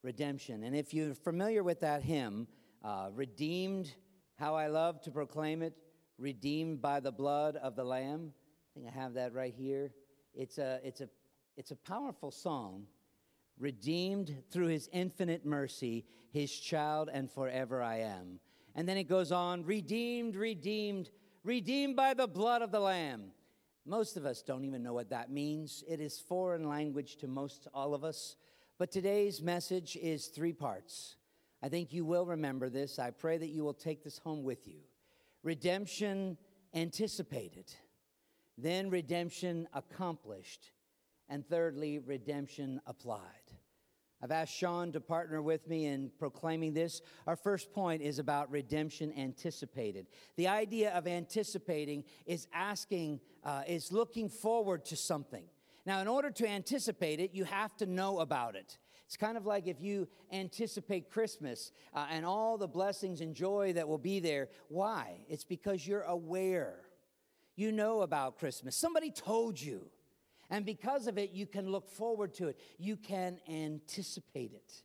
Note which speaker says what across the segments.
Speaker 1: redemption. And if you're familiar with that hymn, redeemed, how I love to proclaim it, redeemed by the blood of the Lamb. I think I have that right here. It's a powerful song. Redeemed through his infinite mercy, his child and forever I am. And then it goes on, redeemed, redeemed, redeemed by the blood of the Lamb. Most of us don't even know what that means. It is foreign language to all of us. But today's message is 3 parts. I think you will remember this. I pray that you will take this home with you. Redemption anticipated. Then redemption accomplished. And thirdly, redemption applied. I've asked Sean to partner with me in proclaiming this. Our first point is about redemption anticipated. The idea of anticipating is is looking forward to something. Now, in order to anticipate it, you have to know about it. It's kind of like if you anticipate Christmas and all the blessings and joy that will be there. Why? It's because you're aware. You know about Christmas. Somebody told you. And because of it, you can look forward to it. You can anticipate it.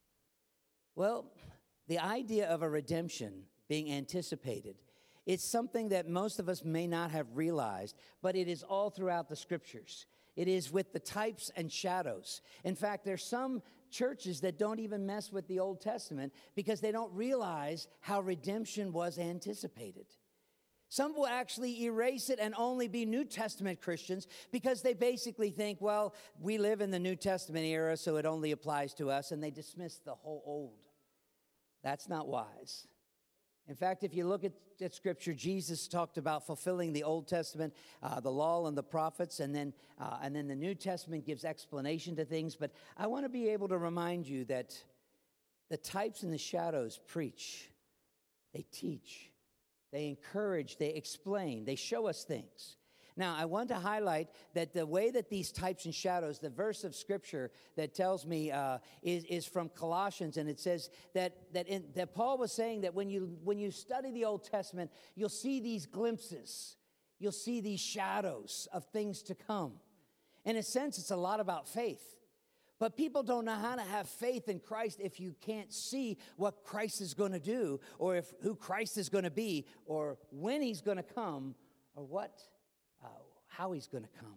Speaker 1: Well, the idea of a redemption being anticipated, it's something that most of us may not have realized, but it is all throughout the Scriptures. It is with the types and shadows. In fact, there's some churches that don't even mess with the Old Testament because they don't realize how redemption was anticipated. Some will actually erase it and only be New Testament Christians because they basically think, well, we live in the New Testament era, so it only applies to us, and they dismiss the whole Old. That's not wise. In fact, if you look at Scripture, Jesus talked about fulfilling the Old Testament, the law and the prophets, and then the New Testament gives explanation to things. But I want to be able to remind you that the types and the shadows preach, they teach. They encourage, they explain, they show us things. Now, I want to highlight that the way that these types and shadows, the verse of Scripture that tells me is from Colossians, and it says that Paul was saying that when you study the Old Testament, you'll see these glimpses, you'll see these shadows of things to come. In a sense, it's a lot about faith. But people don't know how to have faith in Christ if you can't see what Christ is going to do, or who Christ is going to be, or when he's going to come, or how he's going to come.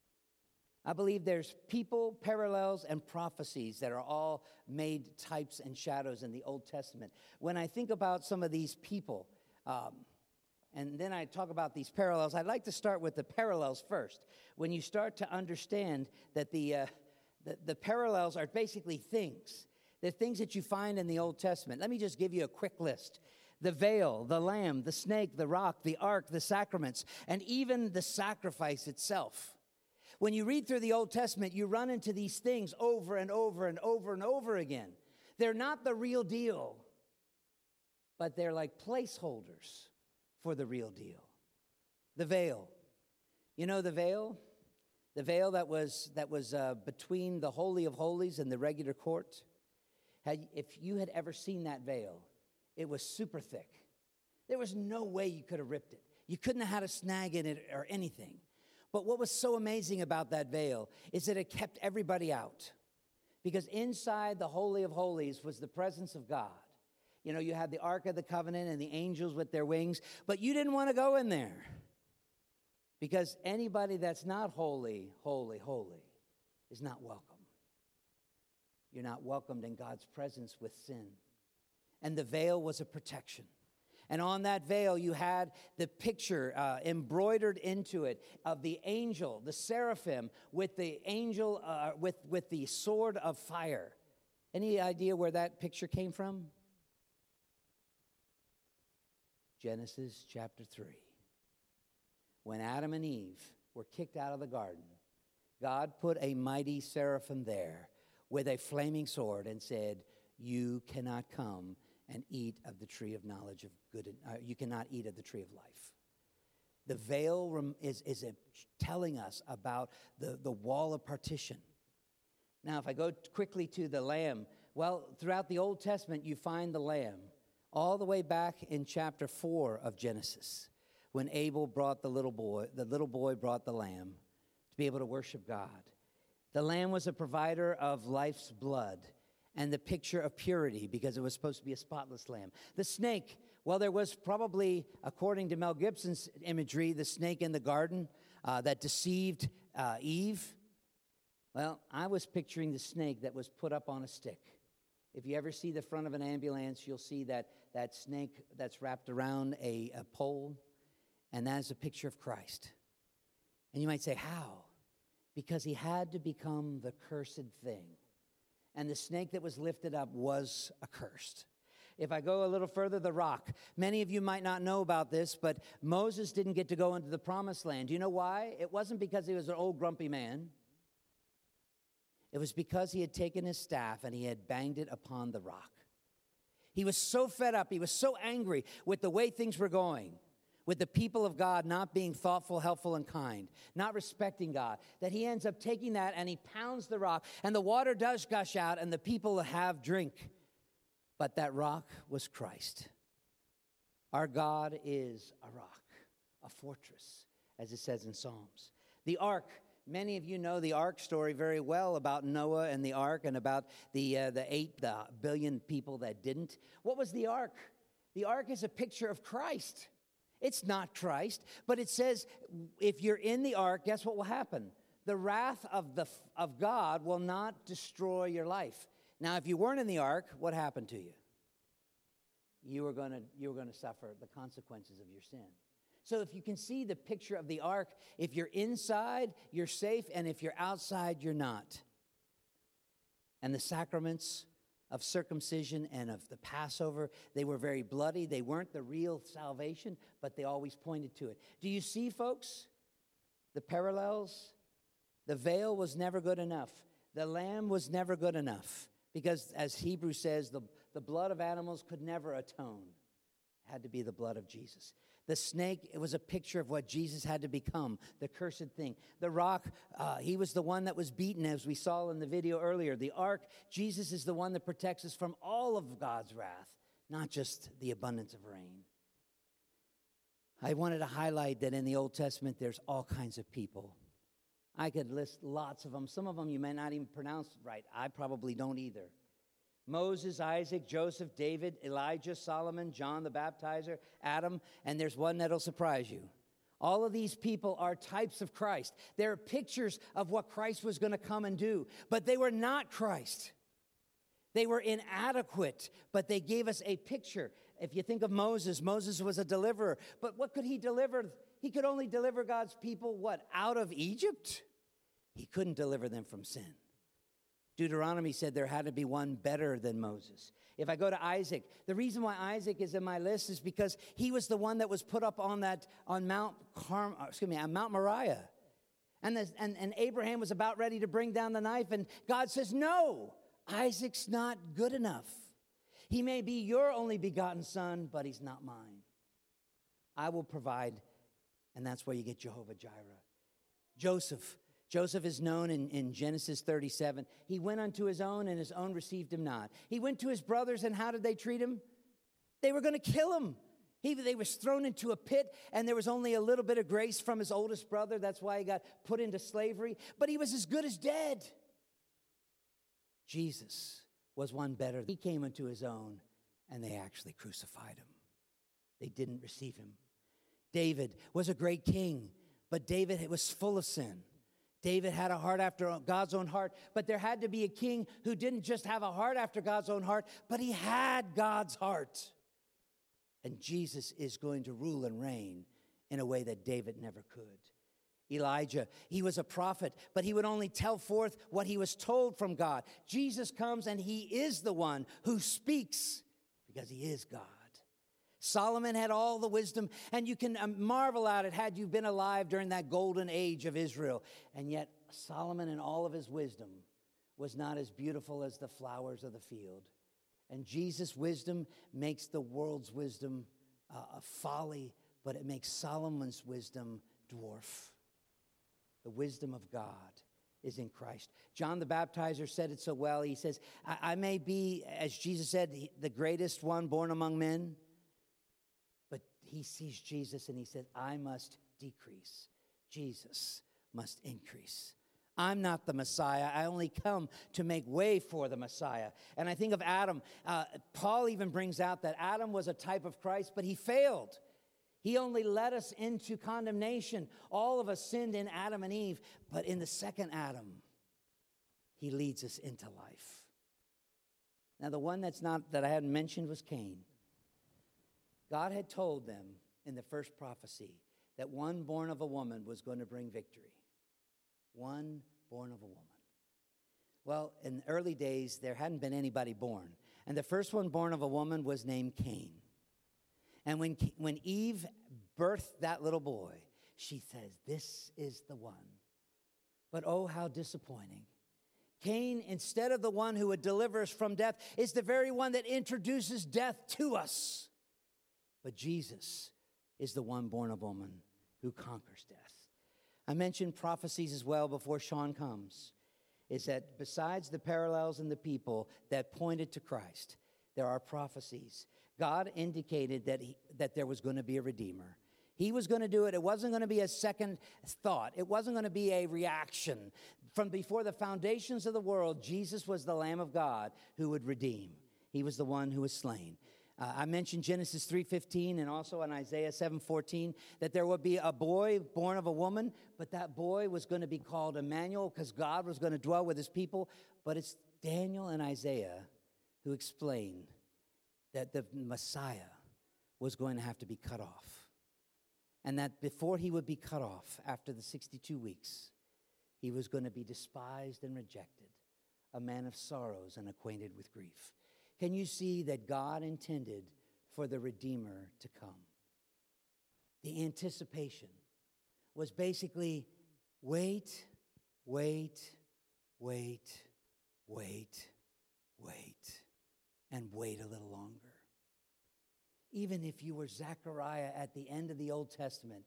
Speaker 1: I believe there's people, parallels, and prophecies that are all made types and shadows in the Old Testament. When I think about some of these people, and then I talk about these parallels, I'd like to start with the parallels first. When you start to understand that the parallels are basically things. They're things that you find in the Old Testament. Let me just give you a quick list. The veil, the lamb, the snake, the rock, the ark, the sacraments, and even the sacrifice itself. When you read through the Old Testament, you run into these things over and over and over and over again. They're not the real deal, but they're like placeholders for the real deal. The veil. You know the veil? The veil that was between the Holy of Holies and the regular court. If you had ever seen that veil, it was super thick. There was no way you could have ripped it. You couldn't have had a snag in it or anything. But what was so amazing about that veil is that it kept everybody out. Because inside the Holy of Holies was the presence of God. You know, you had the Ark of the Covenant and the angels with their wings, but you didn't want to go in there. Because anybody that's not holy, holy, holy is not welcome. You're not welcomed in God's presence with sin. And the veil was a protection. And on that veil, you had the picture embroidered into it of the angel, the seraphim, with the angel, with the sword of fire. Any idea where that picture came from? Genesis chapter 3. When Adam and Eve were kicked out of the garden, God put a mighty seraphim there with a flaming sword and said, you cannot come and eat of the tree of knowledge of good, you cannot eat of the tree of life. The veil is telling us about the wall of partition. Now, if I go quickly to the lamb, well, throughout the Old Testament, you find the lamb all the way back in chapter 4 of Genesis. When Abel brought the little boy brought the lamb to be able to worship God. The lamb was a provider of life's blood. and the picture of purity because it was supposed to be a spotless lamb. The snake, well, there was probably, according to Mel Gibson's imagery, the snake in the garden that deceived Eve. Well, I was picturing the snake that was put up on a stick. If you ever see the front of an ambulance, you'll see that snake that's wrapped around a pole, and that is a picture of Christ. And you might say, how? Because he had to become the cursed thing. And the snake that was lifted up was accursed. If I go a little further, the rock. Many of you might not know about this, but Moses didn't get to go into the promised land. Do you know why? It wasn't because he was an old grumpy man. It was because he had taken his staff and he had banged it upon the rock. He was so fed up, he was so angry with the way things were going, with the people of God not being thoughtful, helpful, and kind, not respecting God, that he ends up taking that and he pounds the rock, and the water does gush out, and the people have drink. But that rock was Christ. Our God is a rock, a fortress, as it says in Psalms. The ark. Many of you know the ark story very well, about Noah and the ark, and about the 8 billion people that didn't. What was the ark? The ark is a picture of Christ. It's not Christ, but it says if you're in the ark, guess what will happen? The wrath of God will not destroy your life. Now, if you weren't in the ark, what happened to you? You were going to suffer the consequences of your sin. So if you can see the picture of the ark, if you're inside, you're safe, and if you're outside, you're not. And the sacraments of circumcision and of the Passover, they were very bloody. They weren't the real salvation, but they always pointed to it. Do you see, folks, the parallels? The veil was never good enough. The lamb was never good enough because, as Hebrews says, the blood of animals could never atone. It had to be the blood of Jesus. The snake, it was a picture of what Jesus had to become, the cursed thing. The rock, he was the one that was beaten, as we saw in the video earlier. The ark, Jesus is the one that protects us from all of God's wrath, not just the abundance of rain. I wanted to highlight that in the Old Testament, there's all kinds of people. I could list lots of them. Some of them you may not even pronounce right. I probably don't either. Moses, Isaac, Joseph, David, Elijah, Solomon, John the Baptizer, Adam, and there's one that'll surprise you. All of these people are types of Christ. They're pictures of what Christ was going to come and do, but they were not Christ. They were inadequate, but they gave us a picture. If you think of Moses, Moses was a deliverer, but what could he deliver? He could only deliver God's people, what, out of Egypt? He couldn't deliver them from sin. Deuteronomy said there had to be one better than Moses. If I go to Isaac, the reason why Isaac is in my list is because he was the one that was put up on Mount Moriah. And Abraham was about ready to bring down the knife, and God says, no, Isaac's not good enough. He may be your only begotten son, but he's not mine. I will provide, and that's where you get Jehovah Jireh. Joseph is known in Genesis 37. He went unto his own, and his own received him not. He went to his brothers, and how did they treat him? They were going to kill him. They was thrown into a pit, and there was only a little bit of grace from his oldest brother. That's why he got put into slavery. But he was as good as dead. Jesus was one better. He came unto his own, and they actually crucified him. They didn't receive him. David was a great king, but David was full of sin. David had a heart after God's own heart, but there had to be a king who didn't just have a heart after God's own heart, but he had God's heart. And Jesus is going to rule and reign in a way that David never could. Elijah, he was a prophet, but he would only tell forth what he was told from God. Jesus comes, and he is the one who speaks because he is God. Solomon had all the wisdom, and you can marvel at it had you been alive during that golden age of Israel. And yet Solomon in all of his wisdom was not as beautiful as the flowers of the field. And Jesus' wisdom makes the world's wisdom a folly, but it makes Solomon's wisdom dwarf. The wisdom of God is in Christ. John the Baptizer said it so well. He says, I may be, as Jesus said, the greatest one born among men. He sees Jesus and he says, I must decrease. Jesus must increase. I'm not the Messiah. I only come to make way for the Messiah. And I think of Adam. Paul even brings out that Adam was a type of Christ, but he failed. He only led us into condemnation. All of us sinned in Adam and Eve, but in the second Adam, he leads us into life. Now, the one that I hadn't mentioned was Cain. God had told them in the first prophecy that one born of a woman was going to bring victory. One born of a woman. Well, in the early days, there hadn't been anybody born. And the first one born of a woman was named Cain. And when Eve birthed that little boy, she says, this is the one. But oh, how disappointing. Cain, instead of the one who would deliver us from death, is the very one that introduces death to us. But Jesus is the one born of woman who conquers death. I mentioned prophecies as well before Sean comes, is that besides the parallels in the people that pointed to Christ, there are prophecies. God indicated that there was going to be a Redeemer. He was going to do it. It wasn't going to be a second thought. It wasn't going to be a reaction. From before the foundations of the world, Jesus was the Lamb of God who would redeem. He was the one who was slain. I mentioned Genesis 3:15 and also in Isaiah 7:14 that there would be a boy born of a woman, but that boy was going to be called Emmanuel because God was going to dwell with his people. But it's Daniel and Isaiah who explain that the Messiah was going to have to be cut off. And that before he would be cut off after the 62 weeks, he was going to be despised and rejected, a man of sorrows and acquainted with grief. Can you see that God intended for the Redeemer to come? The anticipation was basically wait, wait, wait, wait, wait, and wait a little longer. Even if you were Zechariah at the end of the Old Testament,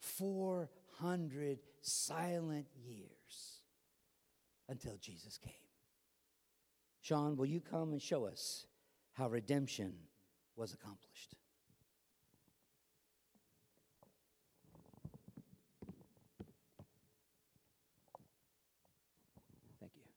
Speaker 1: 400 silent years until Jesus came. Sean, will you come and show us how redemption was accomplished? Thank you.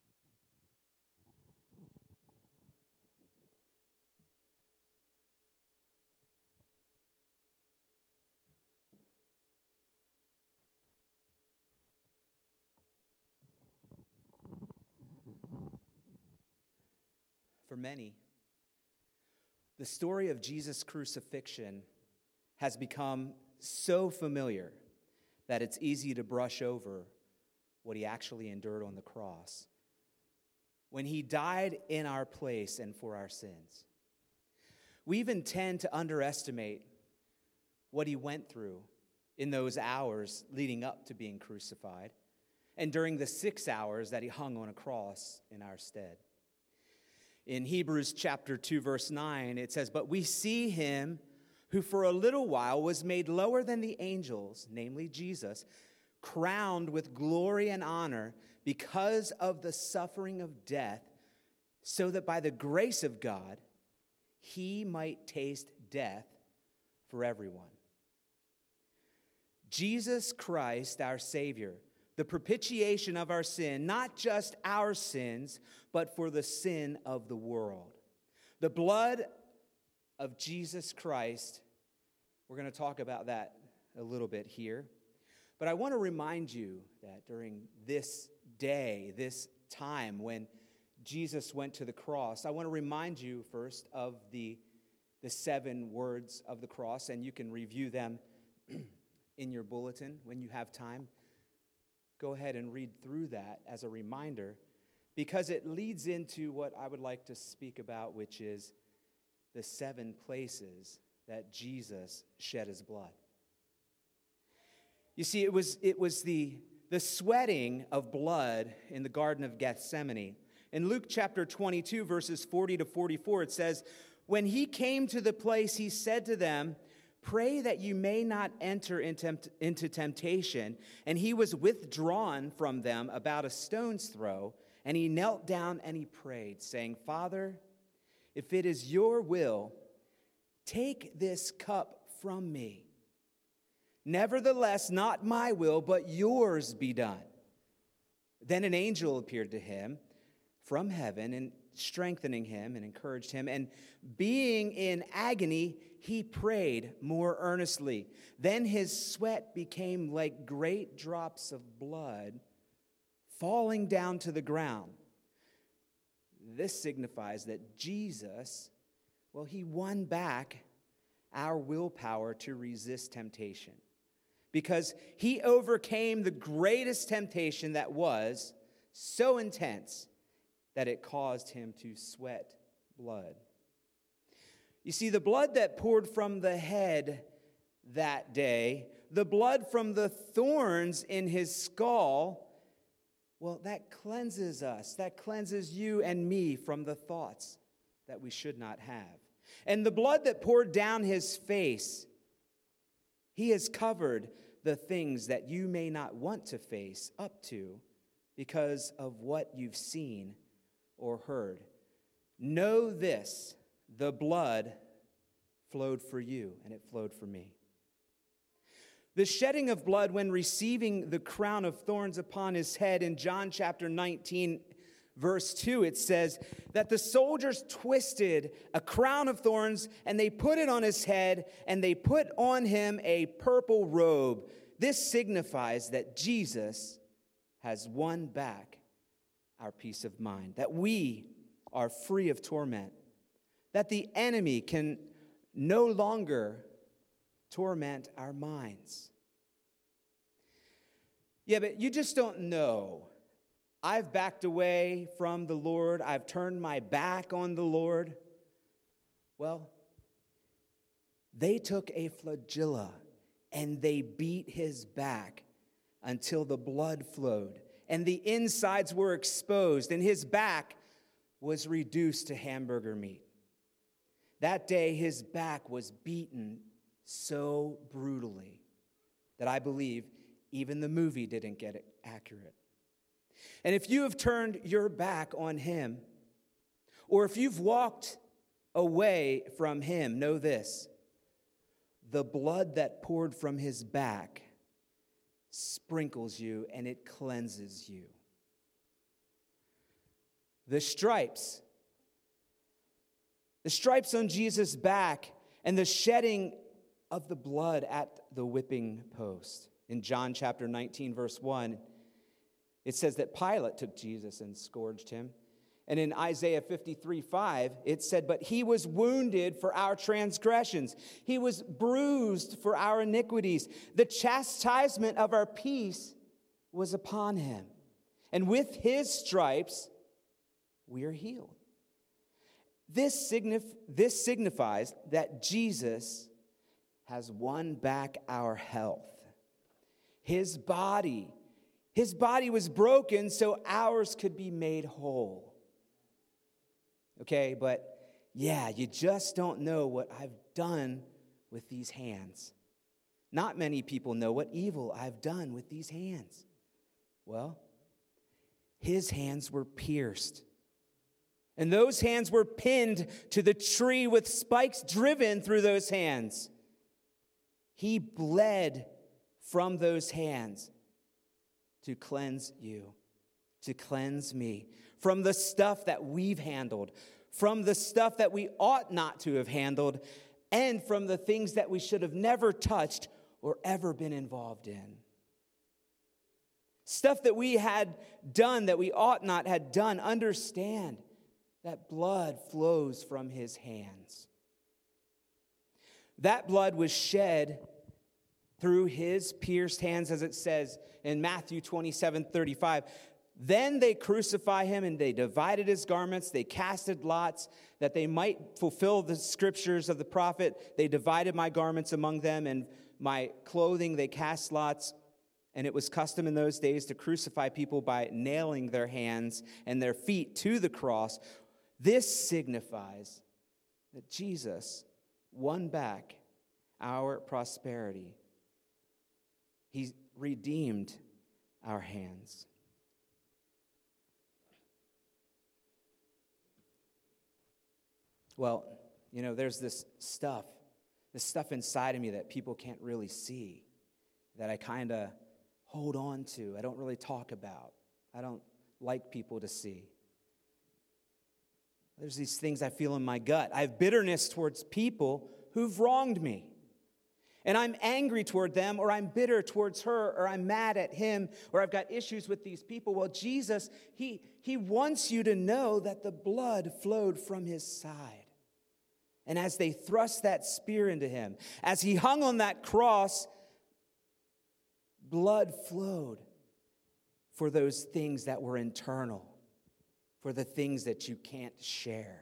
Speaker 2: For many, the story of Jesus' crucifixion has become so familiar that it's easy to brush over what he actually endured on the cross when he died in our place and for our sins. We even tend to underestimate what he went through in those hours leading up to being crucified and during the 6 hours that he hung on a cross in our stead. In Hebrews chapter 2, verse 9, it says, "But we see him who for a little while was made lower than the angels, namely Jesus, crowned with glory and honor because of the suffering of death, so that by the grace of God he might taste death for everyone." Jesus Christ, our Savior, the propitiation of our sin, not just our sins, but for the sin of the world. The blood of Jesus Christ, we're going to talk about that a little bit here. But I want to remind you that during this day, this time when Jesus went to the cross, I want to remind you first of the 7 words of the cross, and you can review them in your bulletin when you have time. Go ahead and read through that as a reminder, because it leads into what I would like to speak about, which is the 7 places that Jesus shed his blood. You see, it was the sweating of blood in the Garden of Gethsemane. In Luke chapter 22, verses 40 to 44, it says, "When he came to the place, he said to them, 'Pray that you may not enter into temptation.' And he was withdrawn from them about a stone's throw, and he knelt down and he prayed, saying, 'Father, if it is your will, take this cup from me. Nevertheless, not my will, but yours be done.' Then an angel appeared to him from heaven and strengthening him and encouraged him. And being in agony, he prayed more earnestly. Then his sweat became like great drops of blood falling down to the ground. This signifies that Jesus, well, he won back our willpower to resist temptation, because he overcame the greatest temptation that was so intense that it caused him to sweat blood. You see, the blood that poured from the head that day, the blood from the thorns in his skull, well, that cleanses us. That cleanses you and me from the thoughts that we should not have. And the blood that poured down his face, he has covered the things that you may not want to face up to because of what you've seen or heard. Know this, the blood flowed for you, and it flowed for me. The shedding of blood when receiving the crown of thorns upon his head in John chapter 19, verse 2, it says that the soldiers twisted a crown of thorns and they put it on his head and they put on him a purple robe. This signifies that Jesus has won back our peace of mind, that we are free of torment, that the enemy can no longer torment our minds. Yeah, but you just don't know. I've backed away from the Lord. I've turned my back on the Lord. Well, they took a flagella and they beat his back until the blood flowed and the insides were exposed and his back was reduced to hamburger meat. That day, his back was beaten so brutally that I believe even the movie didn't get it accurate. And if you have turned your back on him, or if you've walked away from him, know this: the blood that poured from his back sprinkles you and it cleanses you. The stripes on Jesus' back and the shedding of the blood at the whipping post. In John chapter 19, verse 1, it says that Pilate took Jesus and scourged him. And in Isaiah 53:5, it said, but he was wounded for our transgressions. He was bruised for our iniquities. The chastisement of our peace was upon him. And with his stripes, we are healed. This signifies that Jesus has won back our health. His body was broken so ours could be made whole. Okay, but yeah, you just don't know what I've done with these hands. Not many people know what evil I've done with these hands. Well, his hands were pierced. And those hands were pinned to the tree with spikes driven through those hands. He bled from those hands to cleanse you, to cleanse me from the stuff that we've handled, from the stuff that we ought not to have handled, and from the things that we should have never touched or ever been involved in. Stuff that we had done that we ought not had done. Understand that blood flows from his hands. That blood was shed through his pierced hands, as it says in Matthew 27:35. Then they crucify him, and they divided his garments. They casted lots that they might fulfill the scriptures of the prophet. They divided my garments among them, and my clothing they cast lots. And it was custom in those days to crucify people by nailing their hands and their feet to the cross. This signifies that Jesus won back our prosperity. He redeemed our hands. Well, you know, there's this stuff inside of me that people can't really see, that I kind of hold on to. I don't really talk about. I don't like people to see. There's these things I feel in my gut. I have bitterness towards people who've wronged me. And I'm angry toward them, or I'm bitter towards her, or I'm mad at him, or I've got issues with these people. Well, Jesus, he wants you to know that the blood flowed from his side. And as they thrust that spear into him, as he hung on that cross, blood flowed for those things that were internal, for the things that you can't share.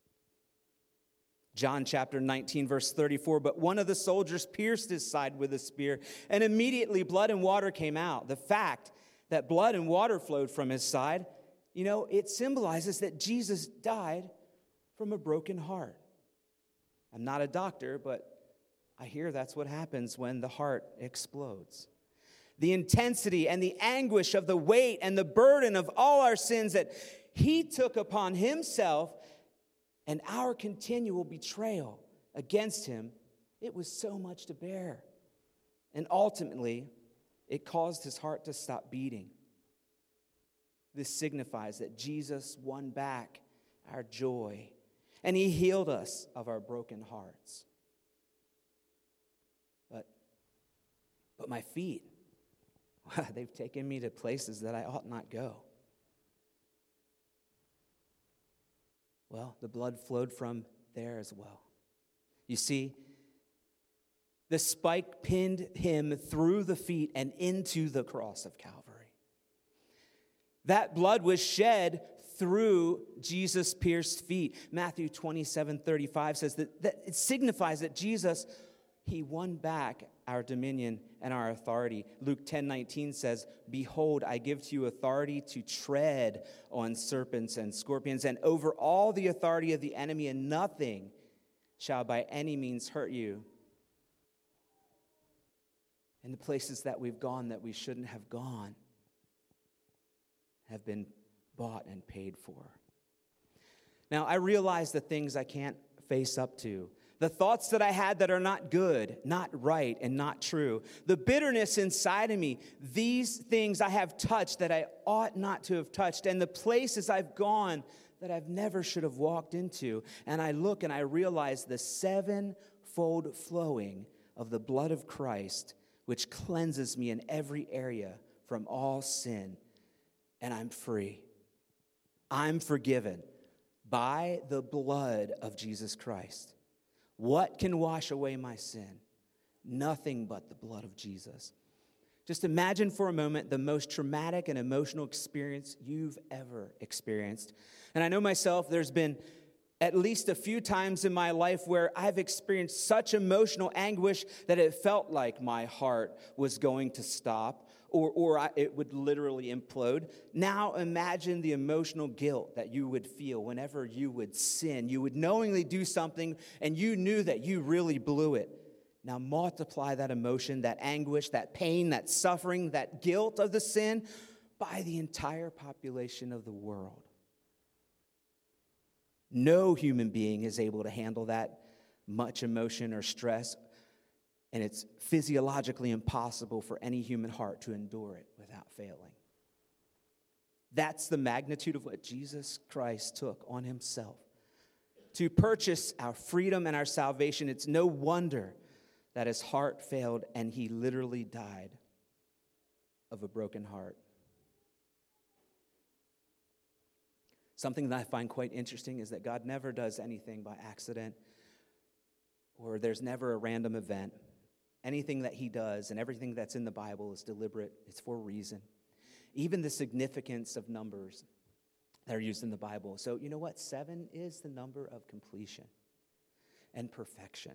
Speaker 2: John chapter 19, verse 34, but one of the soldiers pierced his side with a spear, and immediately blood and water came out. The fact that blood and water flowed from his side, it symbolizes that Jesus died from a broken heart. I'm not a doctor, but I hear that's what happens when the heart explodes. The intensity and the anguish of the weight and the burden of all our sins that he took upon himself and our continual betrayal against him, it was so much to bear. And ultimately, it caused his heart to stop beating. This signifies that Jesus won back our joy, and he healed us of our broken hearts. But my feet, they've taken me to places that I ought not go. Well, the blood flowed from there as well. You see, the spike pinned him through the feet and into the cross of Calvary. That blood was shed through Jesus' pierced feet. Matthew 27:35 says that it signifies that Jesus, he won back our dominion and our authority. Luke 10:19 says, behold, I give to you authority to tread on serpents and scorpions and over all the authority of the enemy, and nothing shall by any means hurt you. And the places that we've gone that we shouldn't have gone have been bought and paid for. Now, I realize the things I can't face up to. The thoughts that I had that are not good, not right, and not true. The bitterness inside of me. These things I have touched that I ought not to have touched. And the places I've gone that I've never should have walked into. And I look and I realize the sevenfold flowing of the blood of Christ, which cleanses me in every area from all sin. And I'm free. I'm forgiven by the blood of Jesus Christ. What can wash away my sin? Nothing but the blood of Jesus. Just imagine for a moment the most traumatic and emotional experience you've ever experienced. And I know myself, there's been at least a few times in my life where I've experienced such emotional anguish that it felt like my heart was going to stop or it would literally implode. Now imagine the emotional guilt that you would feel whenever you would sin. You would knowingly do something and you knew that you really blew it. Now multiply that emotion, that anguish, that pain, that suffering, that guilt of the sin by the entire population of the world. No human being is able to handle that much emotion or stress, and it's physiologically impossible for any human heart to endure it without failing. That's the magnitude of what Jesus Christ took on himself to purchase our freedom and our salvation. It's no wonder that his heart failed and he literally died of a broken heart. Something that I find quite interesting is that God never does anything by accident, or there's never a random event. Anything that he does and everything that's in the Bible is deliberate. It's for a reason. Even the significance of numbers that are used in the Bible. So you know what? 7 is the number of completion and perfection.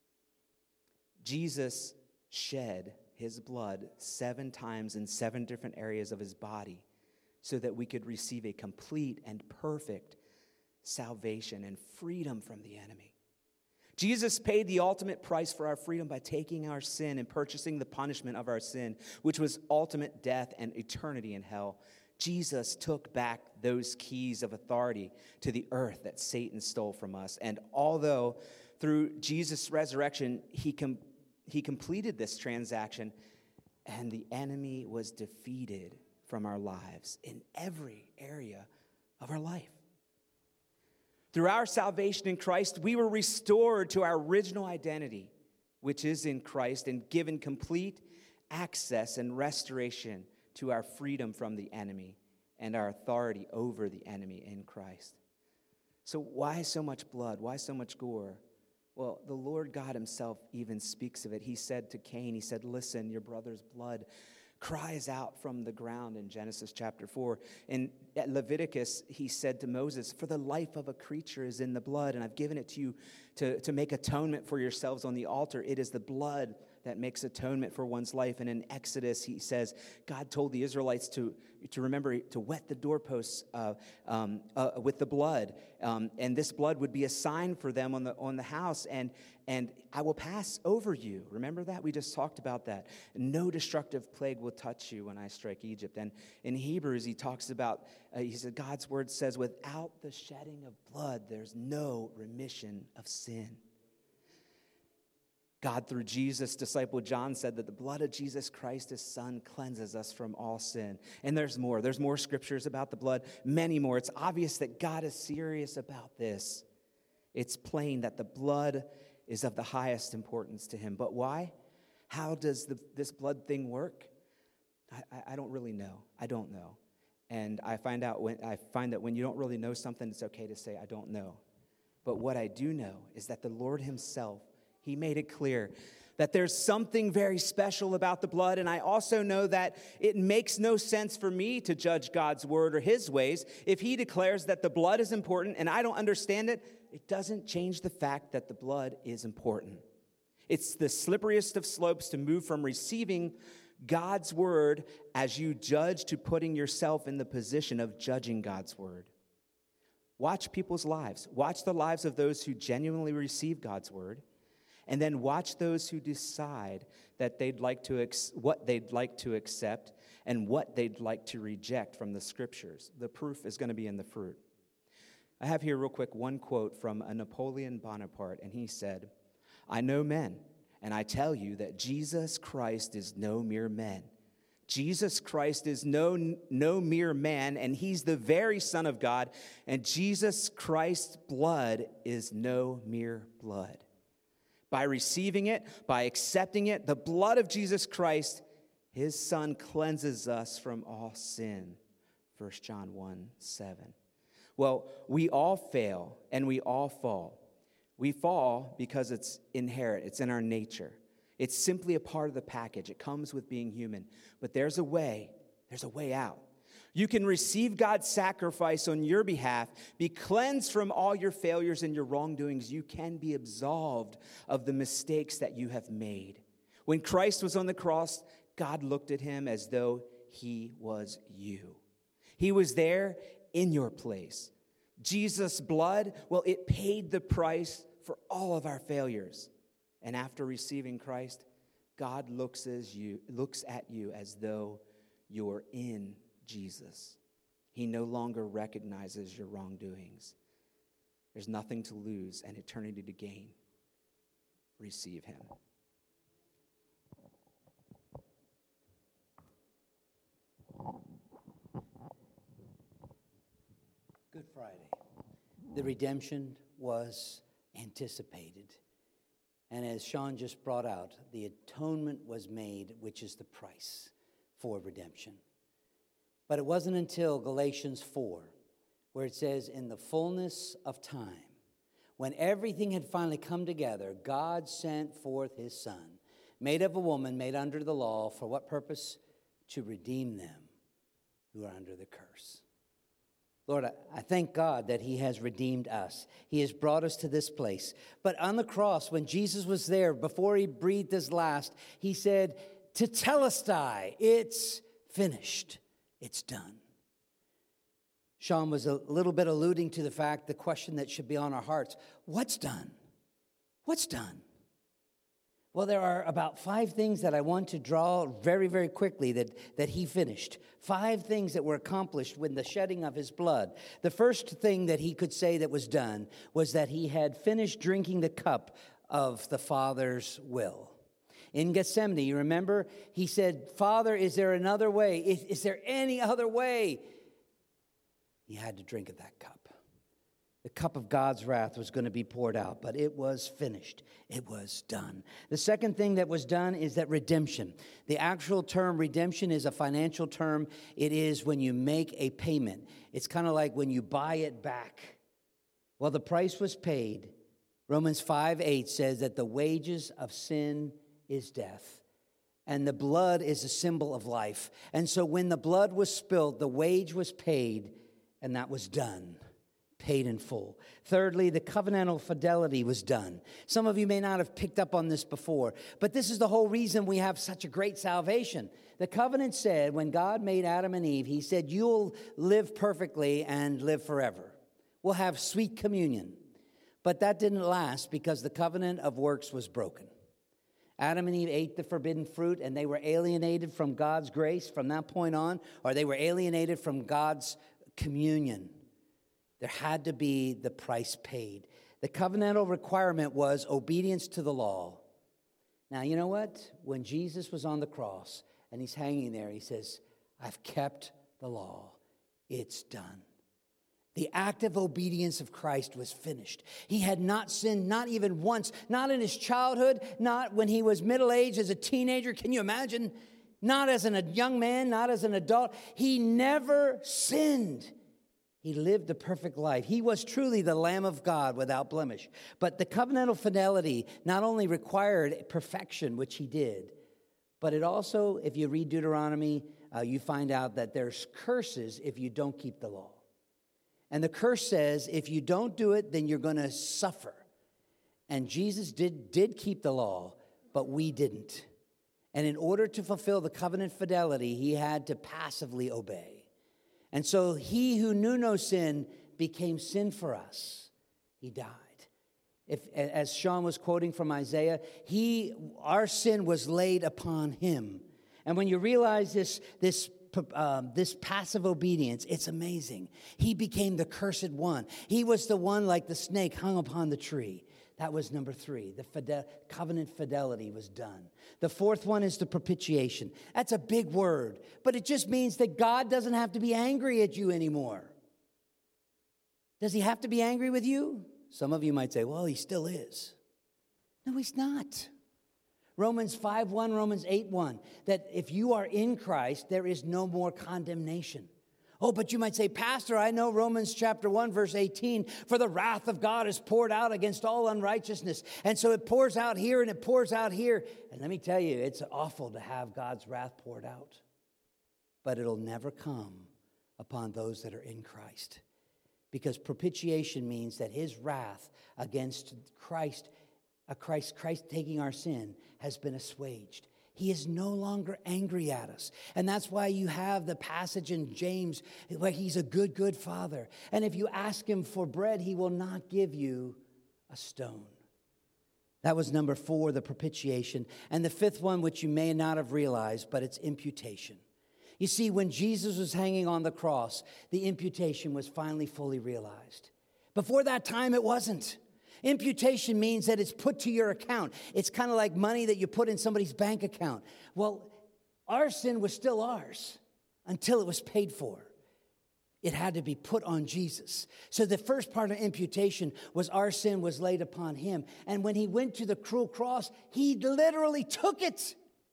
Speaker 2: Jesus shed his blood 7 times in 7 different areas of his body so that we could receive a complete and perfect salvation and freedom from the enemy. Jesus paid the ultimate price for our freedom by taking our sin and purchasing the punishment of our sin, which was ultimate death and eternity in hell. Jesus took back those keys of authority to the earth that Satan stole from us. And although through Jesus' resurrection, he completed this transaction, and the enemy was defeated from our lives in every area of our life. Through our salvation in Christ, we were restored to our original identity, which is in Christ, and given complete access and restoration to our freedom from the enemy and our authority over the enemy in Christ. So why so much blood? Why so much gore? Well, the Lord God himself even speaks of it. He said to Cain, he said, listen, your brother's blood cries out from the ground in Genesis chapter 4. And at Leviticus, he said to Moses, for the life of a creature is in the blood, and I've given it to you to make atonement for yourselves on the altar. It is the blood that makes atonement for one's life. And in Exodus, he says, God told the Israelites to remember to wet the doorposts with the blood. And this blood would be a sign for them on the house. And I will pass over you. Remember that? We just talked about that. No destructive plague will touch you when I strike Egypt. And in Hebrews, he talks about, he said, God's word says, without the shedding of blood, there's no remission of sin. God, through Jesus, disciple John said that the blood of Jesus Christ, his son, cleanses us from all sin. And there's more. There's more scriptures about the blood, many more. It's obvious that God is serious about this. It's plain that the blood is of the highest importance to him. But why? How does this blood thing work? I don't really know. I don't know. And I find that when you don't really know something, it's okay to say, I don't know. But what I do know is that the Lord himself, he made it clear that there's something very special about the blood, and I also know that it makes no sense for me to judge God's word or his ways. If he declares that the blood is important and I don't understand it, it doesn't change the fact that the blood is important. It's the slipperiest of slopes to move from receiving God's word as you judge to putting yourself in the position of judging God's word. Watch people's lives. Watch the lives of those who genuinely receive God's word. And then watch those who decide that what they'd like to accept and what they'd like to reject from the scriptures. The proof is going to be in the fruit. I have here real quick one quote from a Napoleon Bonaparte, and he said, I know men, and I tell you that Jesus Christ is no mere man. Jesus Christ is no mere man, and he's the very Son of God, and Jesus Christ's blood is no mere blood. By receiving it, by accepting it, the blood of Jesus Christ, his Son, cleanses us from all sin. 1 John 1:7. Well, we all fail and we all fall. We fall because it's inherent, it's in our nature. It's simply a part of the package. It comes with being human. But there's a way out. You can receive God's sacrifice on your behalf, be cleansed from all your failures and your wrongdoings. You can be absolved of the mistakes that you have made. When Christ was on the cross, God looked at him as though he was you. He was there in your place. Jesus' blood, well, it paid the price for all of our failures. And after receiving Christ, God looks at you as though you're in Jesus. He no longer recognizes your wrongdoings. There's nothing to lose and eternity to gain. Receive him.
Speaker 1: Good Friday. The redemption was anticipated. And as Sean just brought out, the atonement was made, which is the price for redemption. But it wasn't until Galatians 4, where it says, in the fullness of time, when everything had finally come together, God sent forth his Son, made of a woman, made under the law. For what purpose? To redeem them who are under the curse. Lord, I thank God that he has redeemed us. He has brought us to this place. But on the cross, when Jesus was there, before he breathed his last, he said, Tetelestai, it's finished. It's done. Sean was a little bit alluding to the question that should be on our hearts. What's done? What's done? Well, there are about 5 things that I want to draw very, very quickly that he finished. 5 things that were accomplished with the shedding of his blood. The first thing that he could say that was done was that he had finished drinking the cup of the Father's will. In Gethsemane, you remember? He said, Father, is there another way? Is there any other way? He had to drink of that cup. The cup of God's wrath was going to be poured out, but it was finished. It was done. The second thing that was done is that redemption. The actual term redemption is a financial term. It is when you make a payment. It's kind of like when you buy it back. Well, the price was paid. Romans 5:8 says that the wages of sin is death, and the blood is a symbol of life. And so when the blood was spilled, the wage was paid, and that was done. Paid in full. Thirdly, the covenantal fidelity was done. Some of you may not have picked up on this before, but this is the whole reason we have such a great salvation. The covenant said, when God made Adam and Eve, he said, you'll live perfectly and live forever. We'll have sweet communion. But that didn't last because the covenant of works was broken. Adam and Eve ate the forbidden fruit, and they were alienated from God's grace from that point on, or they were alienated from God's communion. There had to be the price paid. The covenantal requirement was obedience to the law. Now, you know what? When Jesus was on the cross and he's hanging there, he says, I've kept the law. It's done. The active obedience of Christ was finished. He had not sinned, not even once, not in his childhood, not when he was middle-aged as a teenager. Can you imagine? Not as a young man, not as an adult. He never sinned. He lived a perfect life. He was truly the Lamb of God without blemish. But the covenantal fidelity not only required perfection, which he did, but it also, if you read Deuteronomy, you find out that there's curses if you don't keep the law. And the curse says, if you don't do it, then you're going to suffer. And Jesus did keep the law, but we didn't. And in order to fulfill the covenant fidelity, he had to passively obey. And so he who knew no sin became sin for us. He died. As Sean was quoting from Isaiah, our sin was laid upon him. And when you realize this passive obedience, it's amazing. He became the cursed one. He was the one like the snake hung upon the tree. That was number 3. The covenant fidelity was done. The fourth one is the propitiation. That's a big word, but it just means that God doesn't have to be angry at you anymore. Does he have to be angry with you? Some of you might say, well, he still is. No, he's not. Romans 5:1, Romans 8:1, that if you are in Christ, there is no more condemnation. Oh, but you might say, Pastor, I know Romans chapter 1, verse 18, for the wrath of God is poured out against all unrighteousness. And so it pours out here and it pours out here. And let me tell you, it's awful to have God's wrath poured out. But it'll never come upon those that are in Christ. Because propitiation means that his wrath against Christ taking our sin, has been assuaged. He is no longer angry at us. And that's why you have the passage in James where he's a good, good father. And if you ask him for bread, he will not give you a stone. That was number 4, the propitiation. And the fifth one, which you may not have realized, but it's imputation. You see, when Jesus was hanging on the cross, the imputation was finally fully realized. Before that time, it wasn't. Imputation means that it's put to your account. It's kind of like money that you put in somebody's bank account. Well, our sin was still ours until it was paid for. It had to be put on Jesus. So the first part of imputation was our sin was laid upon him. And when he went to the cruel cross, he literally took it.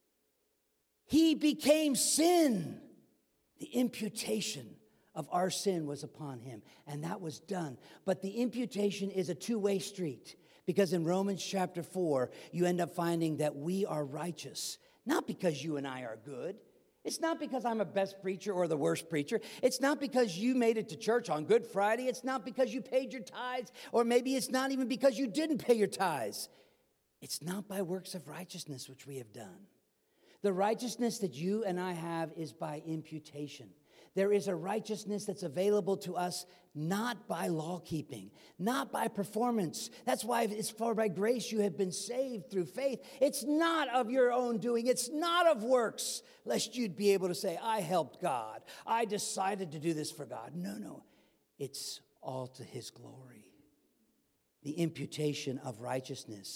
Speaker 1: He became sin. The imputation of our sin was upon him, and that was done. But the imputation is a two-way street, because in Romans chapter 4, you end up finding that we are righteous, not because you and I are good. It's not because I'm a best preacher or the worst preacher. It's not because you made it to church on Good Friday. It's not because you paid your tithes, or maybe it's not even because you didn't pay your tithes. It's not by works of righteousness which we have done. The righteousness that you and I have is by imputation. There is a righteousness that's available to us not by law keeping, not by performance. That's why it's for by grace you have been saved through faith. It's not of your own doing. It's not of works, lest you'd be able to say, I helped God. I decided to do this for God. No. It's all to his glory. The imputation of righteousness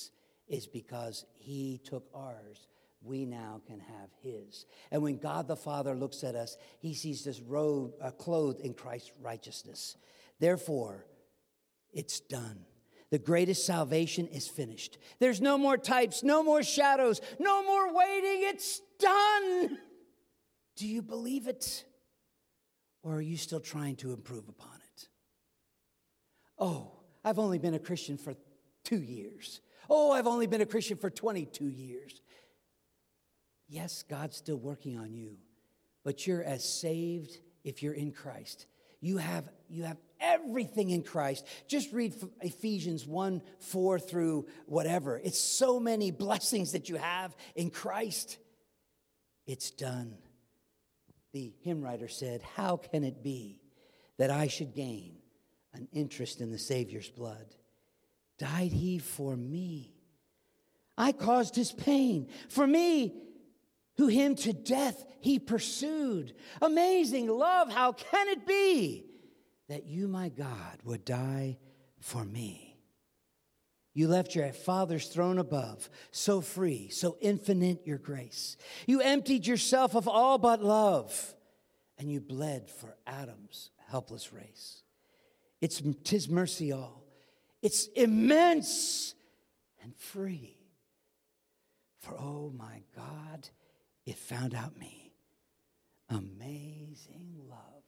Speaker 1: is because he took ours. We now can have his. And when God the Father looks at us, he sees us clothed in Christ's righteousness. Therefore, it's done. The greatest salvation is finished. There's no more types, no more shadows, no more waiting. It's done. Do you believe it? Or are you still trying to improve upon it? Oh, I've only been a Christian for 2 years. Oh, I've only been a Christian for 22 years. Yes, God's still working on you, but you're as saved if you're in Christ. You have everything in Christ. Just read Ephesians 1:4 through whatever. It's so many blessings that you have in Christ. It's done. The hymn writer said, "How can it be that I should gain an interest in the Savior's blood? Died he for me? I caused his pain. For me, who him to death he pursued. Amazing love, how can it be that you, my God, would die for me? You left your Father's throne above, so free, so infinite your grace. You emptied yourself of all but love, and you bled for Adam's helpless race. It's 'tis mercy all. It's immense and free. For, oh my God, it found out me. Amazing love.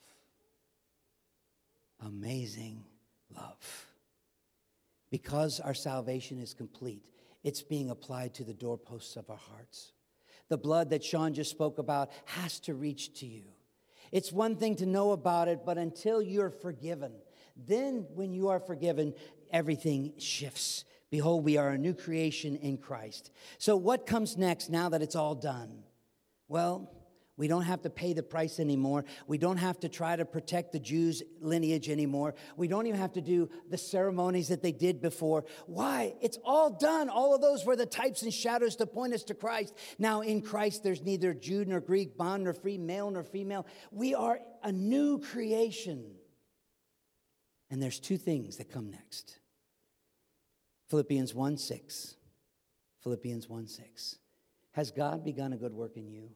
Speaker 1: Amazing love. Because our salvation is complete, it's being applied to the doorposts of our hearts. The blood that Sean just spoke about has to reach to you. It's one thing to know about it, but until you're forgiven, then when you are forgiven, everything shifts. Behold, we are a new creation in Christ. So what comes next now that it's all done? Well, we don't have to pay the price anymore. We don't have to try to protect the Jews' lineage anymore. We don't even have to do the ceremonies that they did before. Why? It's all done. All of those were the types and shadows to point us to Christ. Now in Christ, there's neither Jew nor Greek, bond nor free, male nor female. We are a new creation. And there's two things that come next. Philippians 1:6. Philippians 1:6. Has God begun a good work in you?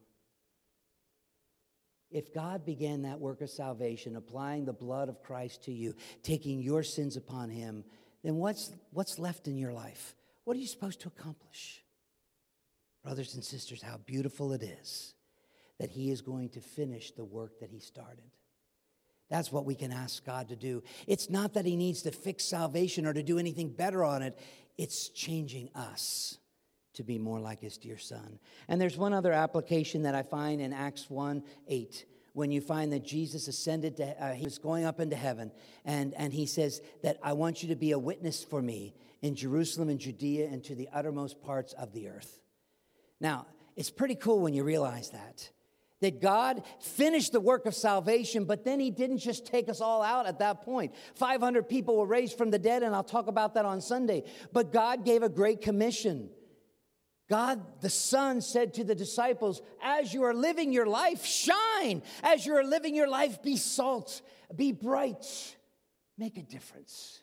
Speaker 1: If God began that work of salvation, applying the blood of Christ to you, taking your sins upon him, then what's left in your life? What are you supposed to accomplish? Brothers and sisters, how beautiful it is that he is going to finish the work that he started. That's what we can ask God to do. It's not that he needs to fix salvation or to do anything better on it. It's changing us to be more like his dear son. And there's one other application that I find in Acts 1:8, when you find that Jesus ascended to, he was going up into heaven, and he says that I want you to be a witness for me in Jerusalem and Judea and to the uttermost parts of the earth. Now, it's pretty cool when you realize that God finished the work of salvation, but then he didn't just take us all out at that point. 500 people were raised from the dead, and I'll talk about that on Sunday. But God gave a great commission. God, the Son, said to the disciples, as you are living your life, shine. As you are living your life, be salt, be bright, make a difference.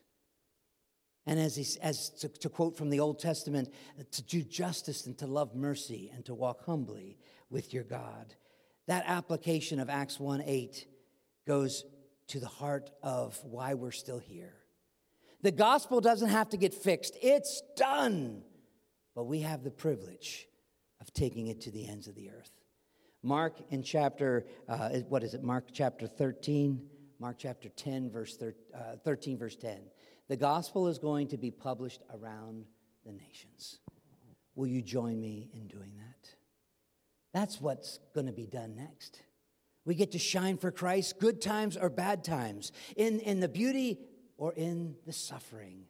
Speaker 1: And to quote from the Old Testament, to do justice and to love mercy and to walk humbly with your God. That application of Acts 1:8 goes to the heart of why we're still here. The gospel doesn't have to get fixed. It's done. But we have the privilege of taking it to the ends of the earth. Mark in chapter, Mark chapter 13, Mark chapter 10, verse 13, verse 10. The gospel is going to be published around the nations. Will you join me in doing that? That's what's going to be done next. We get to shine for Christ, good times or bad times, in the beauty or in the suffering.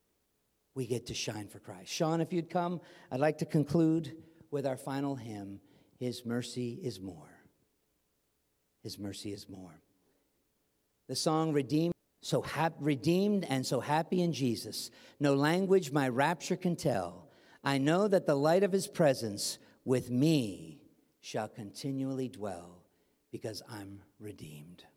Speaker 1: We get to shine for Christ. Sean, if you'd come, I'd like to conclude with our final hymn, His Mercy is More. His mercy is more. The song, redeemed and so happy in Jesus. No language my rapture can tell. I know that the light of his presence with me shall continually dwell because I'm redeemed.